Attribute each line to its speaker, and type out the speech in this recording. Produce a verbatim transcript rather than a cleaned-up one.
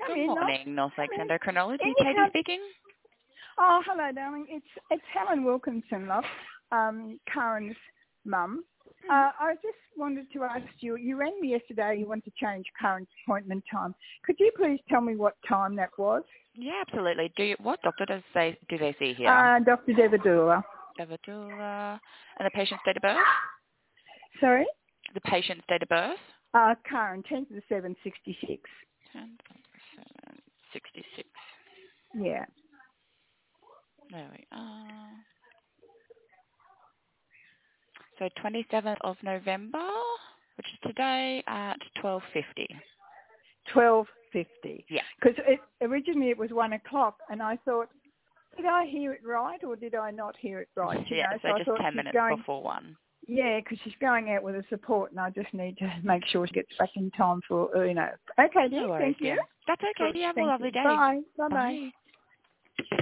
Speaker 1: Come
Speaker 2: Good
Speaker 1: in, love.
Speaker 2: morning, North Lakes
Speaker 1: Come in.
Speaker 2: Endocrinology.
Speaker 1: Can you
Speaker 2: Katie
Speaker 1: come-
Speaker 2: speaking.
Speaker 1: Oh, hello, darling. It's it's Helen Wilkinson, love. Um, Karen's mum. Uh, I just wanted to ask you. You rang me yesterday. You wanted to change Karen's appointment time. Could you please tell me what time that was?
Speaker 2: Yeah, absolutely. Do you, what doctor does they do they see here?
Speaker 1: Uh, Doctor Devadula.
Speaker 2: Devadula. And the patient's date of birth?
Speaker 1: Sorry.
Speaker 2: The patient's date of birth?
Speaker 1: Uh, Karen, tenth of the seventh, sixty-six.
Speaker 2: ten, seven, sixty-six.
Speaker 1: Yeah.
Speaker 2: There we are. So twenty-seventh of November, which is today at twelve fifty.
Speaker 1: Twelve fifty.
Speaker 2: Yeah.
Speaker 1: Because it, originally it was one o'clock, and I thought, did I hear it right or did I not hear it right? You
Speaker 2: Yeah,
Speaker 1: know?
Speaker 2: so,
Speaker 1: I
Speaker 2: just
Speaker 1: thought
Speaker 2: ten
Speaker 1: she's
Speaker 2: minutes
Speaker 1: going,
Speaker 2: before one.
Speaker 1: Yeah, because she's going out with a support, and I just need to make sure she gets back in time for, uh, you know. Okay, dear.
Speaker 2: No worries,
Speaker 1: Thank
Speaker 2: dear.
Speaker 1: you.
Speaker 2: That's okay.
Speaker 1: Good,
Speaker 2: You have a
Speaker 1: thank
Speaker 2: lovely
Speaker 1: you.
Speaker 2: day.
Speaker 1: Bye. Bye-bye.
Speaker 2: Bye.